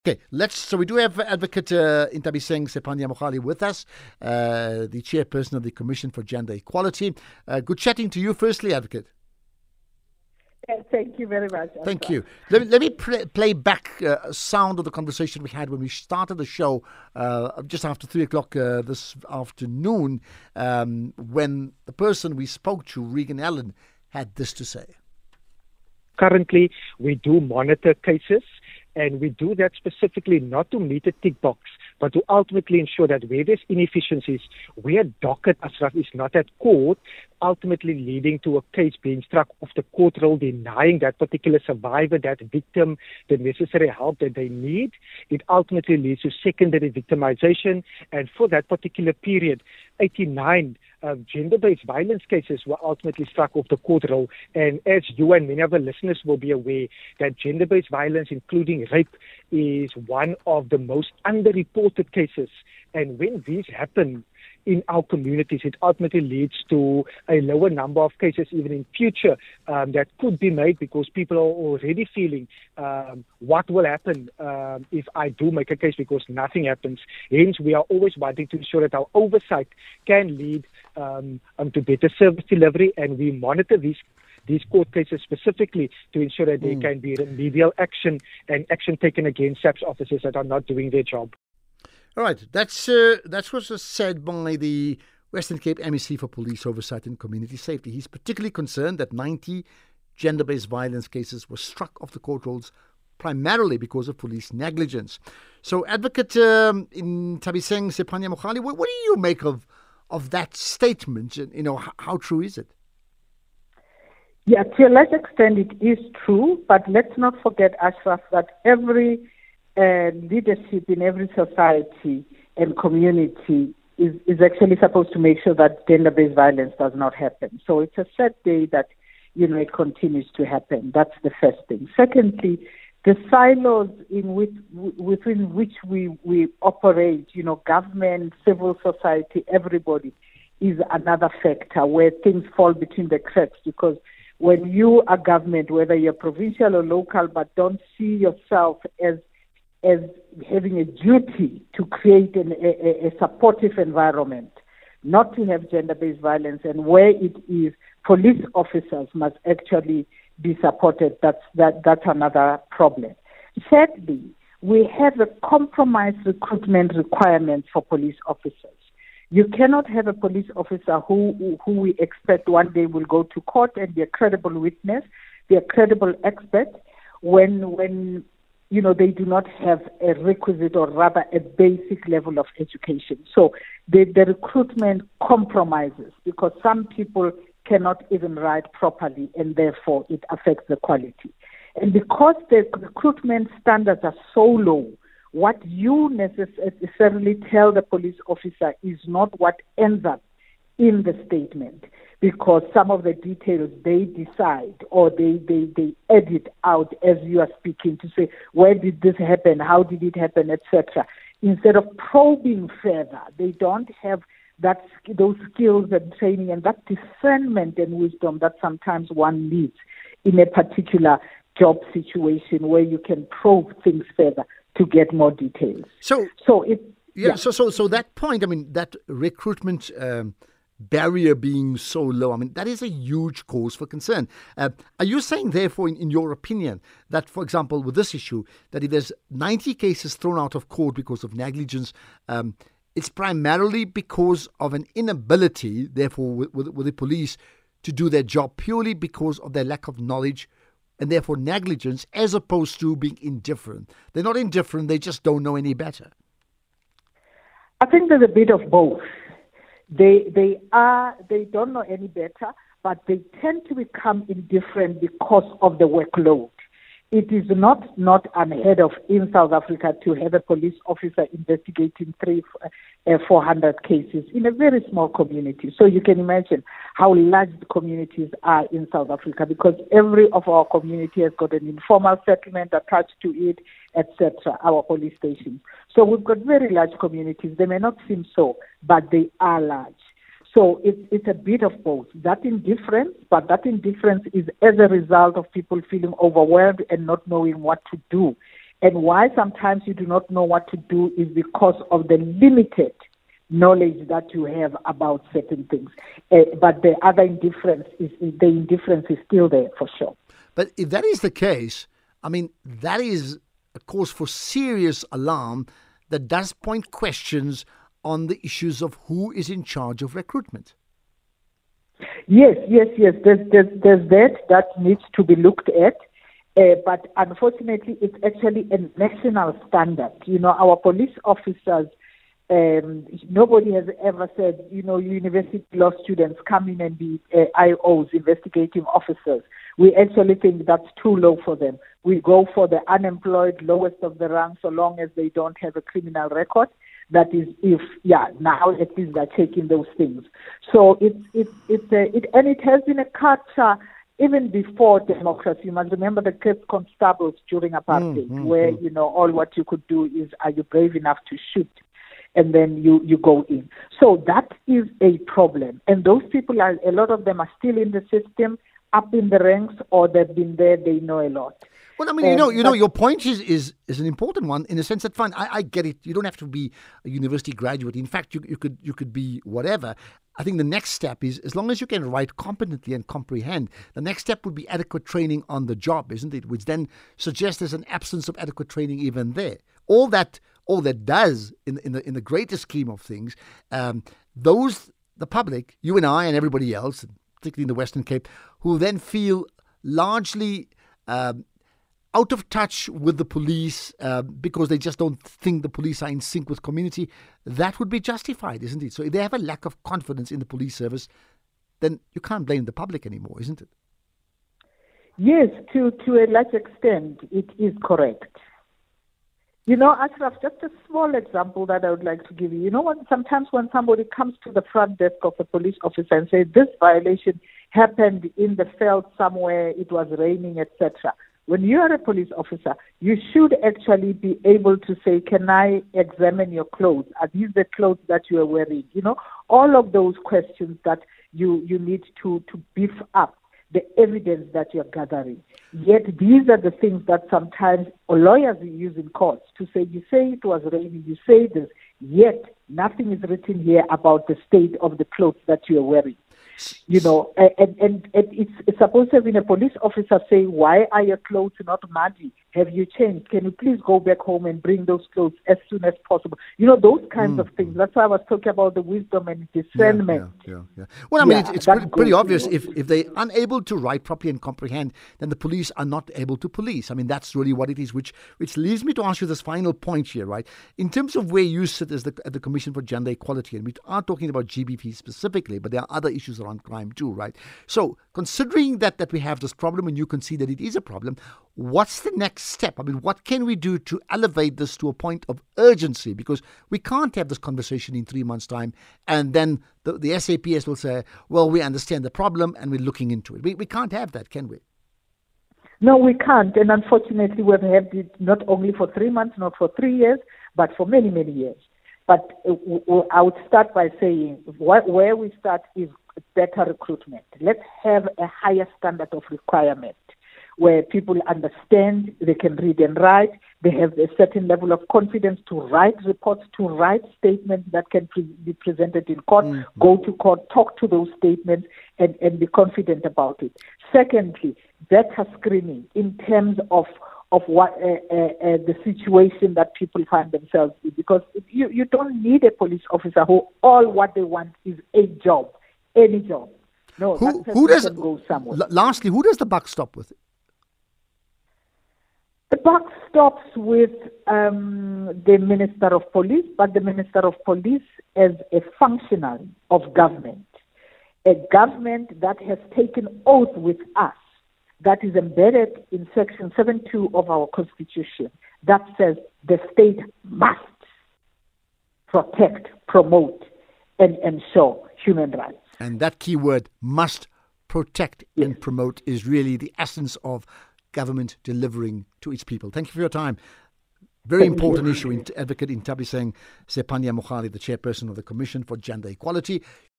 Okay, so we do have Advocate Intabiseng Sepanya-Mogale with us, the chairperson of the Commission for Gender Equality. Good chatting to you, firstly, Advocate. Thank you very much. Thank you. Let me play back a sound of the conversation we had when we started the show just after 3 o'clock this afternoon, when the person we spoke to, Regan Allen, had this to say. Currently, we do monitor cases, and we do that specifically not to meet a tick box, but to ultimately ensure that where there's inefficiencies, where docket, Ashraf, is not at court, ultimately leading to a case being struck off the court roll, denying that particular survivor, that victim, the necessary help that they need. It ultimately leads to secondary victimization, and for that particular period, 89 gender-based violence cases were ultimately struck off the court roll. And as you and many of the listeners will be aware, that gender-based violence, including rape, is one of the most underreported cases. And when these happen in our communities, it ultimately leads to a lower number of cases even in future that could be made, because people are already feeling what will happen if I do make a case, because nothing happens. Hence, we are always wanting to ensure that our oversight can lead to better service delivery, and we monitor these court cases specifically to ensure that there can be remedial action and action taken against SAPS officers that are not doing their job. All right, that's what was said by the Western Cape MEC for Police Oversight and Community Safety. He's particularly concerned that 90 gender-based violence cases were struck off the court rolls primarily because of police negligence. So, Advocate Intabiseng Sepanya-Mogale, what do you make of that statement? You know, how true is it? Yeah, to a large extent it is true, but let's not forget, Ashraf, that every leadership in every society and community is actually supposed to make sure that gender-based violence does not happen. So it's a sad day that, it continues to happen. That's the first thing. Secondly, the silos within which we operate, government, civil society, everybody, is another factor where things fall between the cracks, because when you are government, whether you're provincial or local, but don't see yourself as having a duty to create a supportive environment, not to have gender-based violence, and where it is, police officers must actually be supported. That's another problem. Thirdly, we have a compromised recruitment requirement for police officers. You cannot have a police officer who we expect one day will go to court and be a credible witness, be a credible expert, when they do not have a requisite, or rather a basic level of education. So the recruitment compromises, because some people cannot even write properly, and therefore it affects the quality. And because the recruitment standards are so low, what you necessarily tell the police officer is not what ends up in the statement, because some of the details they decide, or they edit out as you are speaking, to say, where did this happen, how did it happen, etc. Instead of probing further, they don't have those skills and training and that discernment and wisdom that sometimes one needs in a particular job situation where you can probe things further to get more details. So that point, that recruitment barrier being so low, that is a huge cause for concern. Are you saying, therefore, in your opinion, that, for example, with this issue, that if there's 90 cases thrown out of court because of negligence, it's primarily because of an inability, therefore, with the police to do their job, purely because of their lack of knowledge and therefore negligence, as opposed to being indifferent? They're not indifferent, they just don't know any better. I think there's a bit of both. They don't know any better, but they tend to become indifferent because of the workload. It is not unheard of in South Africa to have a police officer investigating 400 cases in a very small community. So you can imagine how large the communities are in South Africa, because every of our community has got an informal settlement attached to it, etc., our police stations. So we've got very large communities. They may not seem so, but they are large. So it's a bit of both. That indifference is as a result of people feeling overwhelmed and not knowing what to do And why sometimes you do not know what to do is because of the limited knowledge that you have about certain things. But the indifference is still there for sure. But if that is the case, I mean, that is a cause for serious alarm that does point questions on the issues of who is in charge of recruitment. Yes. There's that needs to be looked at. But unfortunately, it's actually a national standard. Our police officers, nobody has ever said, university law students come in and be IOs, investigating officers. We actually think that's too low for them. We go for the unemployed, lowest of the rank, so long as they don't have a criminal record. That is, now at least they're checking those things. So it has been a culture even before democracy. You must remember the Cape Constables during apartheid, where all what you could do is, are you brave enough to shoot? And then you go in. So that is a problem. And those people, a lot of them are still in the system, up in the ranks, or they've been there, they know a lot. Well, I mean, your point is an important one in the sense that, fine, I get it. You don't have to be a university graduate. In fact, you could be whatever. I think the next step is, as long as you can write competently and comprehend, the next step would be adequate training on the job, isn't it? Which then suggests there's an absence of adequate training even there. All that does in the greater scheme of things, the public, you and I and everybody else, particularly in the Western Cape, who then feel largely out of touch with the police because they just don't think the police are in sync with community, that would be justified, isn't it? So if they have a lack of confidence in the police service, then you can't blame the public anymore, isn't it? Yes, to a large extent, it is correct. Ashraf, just a small example that I would like to give you. Sometimes when somebody comes to the front desk of a police officer and says, this violation happened in the field somewhere, it was raining, etc. When you are a police officer, you should actually be able to say, can I examine your clothes? Are these the clothes that you are wearing? All of those questions that you need to beef up the evidence that you're gathering. Yet these are the things that sometimes lawyers use in courts to say, you say it was raining, you say this, yet nothing is written here about the state of the clothes that you are wearing. And it's supposed to have been a police officer saying, why are your clothes not muddy? Have you changed? Can you please go back home and bring those clothes as soon as possible? Those kinds of things. That's why I was talking about the wisdom and discernment. Yeah. Well, I mean, it's pretty obvious. If they're unable to write properly and comprehend, then the police are not able to police. I mean, that's really what it is, which leads me to ask you this final point here, right? In terms of where you sit as at the Commission for Gender Equality, and we are talking about GBV specifically, but there are other issues around crime too, right? So considering that we have this problem and you can see that it is a problem, what's the next step? I mean, what can we do to elevate this to a point of urgency? Because we can't have this conversation in 3 months' time and then the SAPS will say, well, we understand the problem and we're looking into it. We can't have that, can we? No, we can't. And unfortunately, we've had it not only for 3 months, not for 3 years, but for many, many years. But I would start by saying where we start is better recruitment. Let's have a higher standard of requirement where people understand, they can read and write, they have a certain level of confidence to write reports, to write statements that can be presented in court, go to court, talk to those statements, and be confident about it. Secondly, better screening in terms of what the situation that people find themselves in, because you don't need a police officer who all what they want is a job, any job. No, who does go somewhere. Lastly, who does the buck stop with? The buck stops with the Minister of Police, but the Minister of Police as a functional of government, a government that has taken oath with us, that is embedded in Section 72 of our Constitution, that says the state must protect, promote, and ensure human rights. And that key word, must protect and promote, is really the essence of government delivering to its people. Thank you for your time. Very important issue. Advocate Intabiseng Sepanya Mogale, the chairperson of the Commission for Gender Equality.